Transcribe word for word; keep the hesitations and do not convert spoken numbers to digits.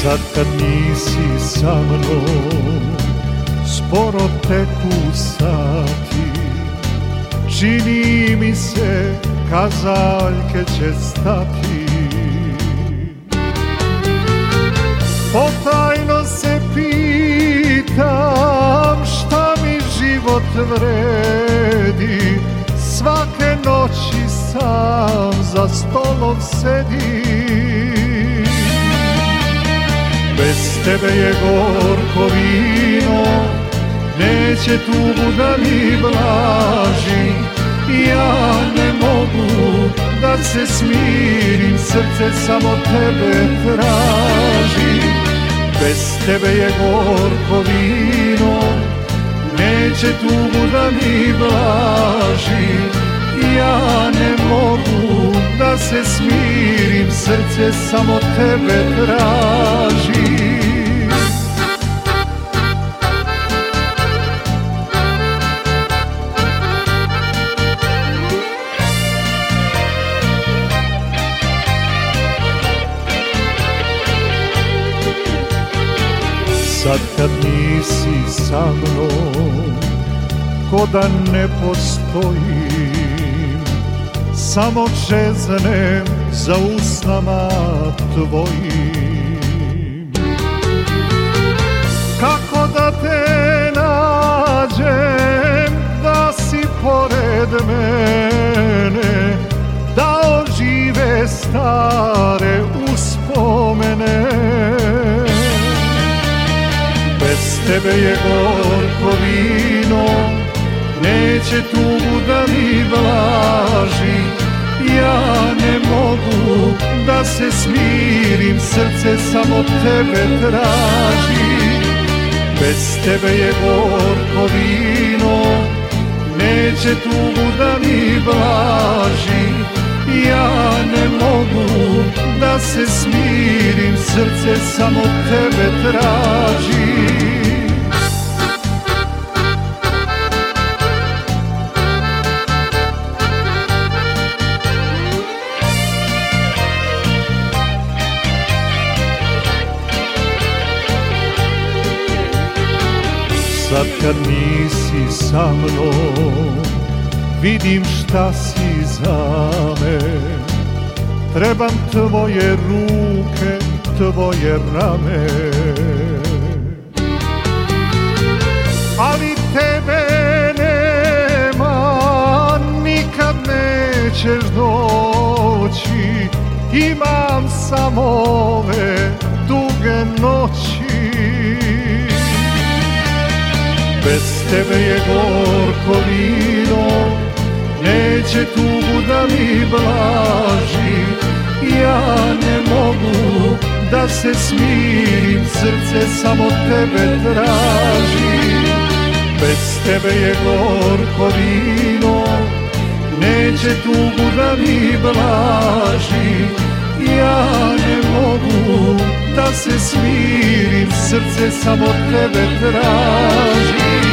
Sad kad nisi sa mnom, sporo teku sati, čini mi se kazaljke će stati. Potajno se pitam šta mi život vredi, svake noći sam za stolom sedim. Bez tebe je gorko vino, neće tugu da mi blaži. Ja ne mogu da se smirim, srce samo tebe traži. Bez tebe je gorko vino, neće tugu da mi blaži. Ja ne mogu da se smirim, srce samo tebe traži. Sad kad nisi sa mnom, ko da ne postojim, samo čeznem za usnama tvojim. Kako da te nađem, da si pored mene, da ožive stare uspomene. Bez tebe je gorko vino, neće tugu da mi blaži. Ja ne mogu da se smirim, srce samo tebe traži. Bez tebe je gorko vino, neće tugu da mi blaži. Ja ne mogu da se smirim, srce samo tebe traži. Sad kad nisi sa mnom, vidim šta si za me. Trebam tvoje ruke, tvoje rame. Ali tebe nema, nikad nećeš doći. Imam samo ove duge noći. Bez tebe je gorko vino, neće tugu da mi blaži. Ja ne mogu da se smirim, srce samo tebe traži. Bez tebe je gorko vino, neće tugu da mi blaži. Ja ne mogu da se smirim, srce samo tebe traži.